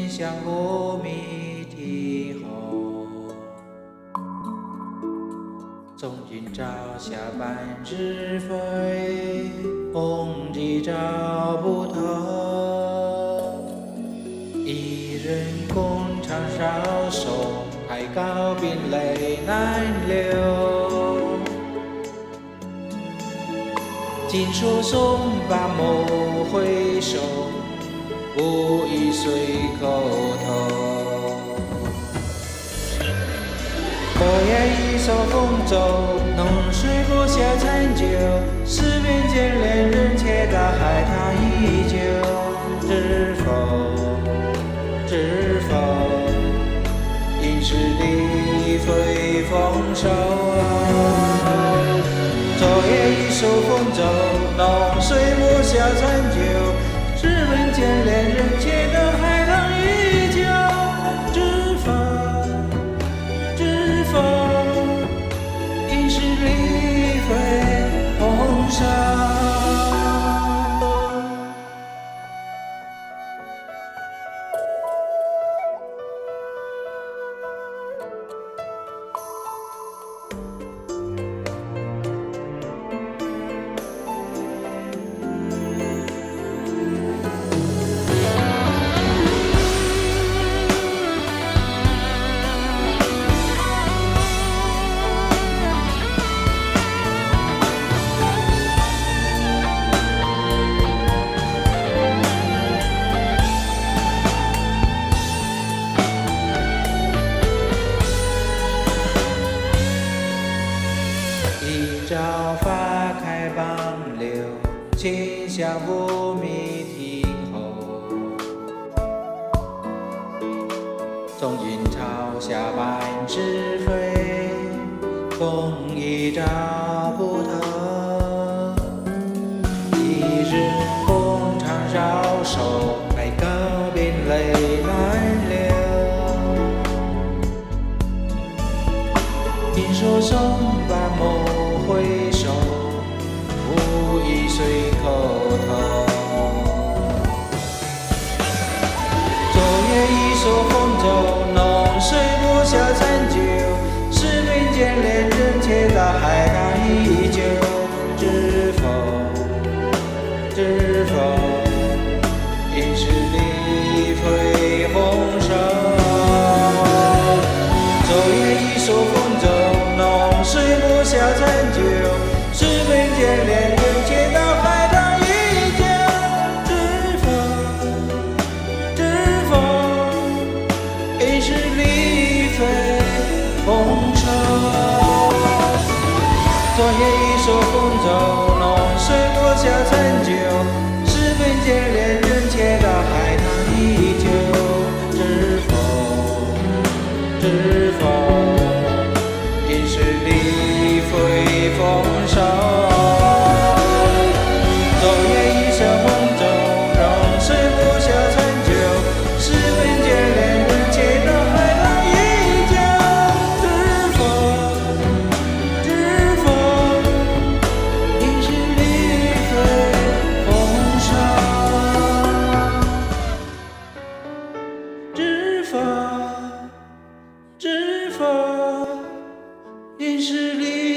今宵无觅啼后。从今朝下半日飞，红旗照不透。一人共长少手，海高冰泪难流。锦书送罢莫回首，无意随口头。昨夜一手风骤，浓水不下残酒。诗边见恋人，且道海棠依旧。知否？知否？应是离非丰收。昨夜一手风骤，浓水不下残酒。诗边见恋人，且道海棠依旧。知否？知否？应是离非丰收。一朝花开傍柳，今宵无觅啼后。从今朝下半日飞，风已照不透。一日共长绕手，海高冰泪难流。锦书送罢莫回首，无意随口头。昨夜一手风骤，浓水不下残酒。诗边见恋人，且道海棠依旧。知否？知否？应是离非丰收。昨夜一手风骤，浓水不下残酒。诗边见恋人，且道海棠依旧。知否？知否？应是离非丰收。昨夜一手风骤，浓水不下残酒。诗边见恋人，且道海棠依旧。知否？知否？应是离非丰收。昨夜一手风骤，浓水不下残酒。诗边见恋人，且道海棠依旧。知否？知否？应是离非丰收。知否？知否？应是离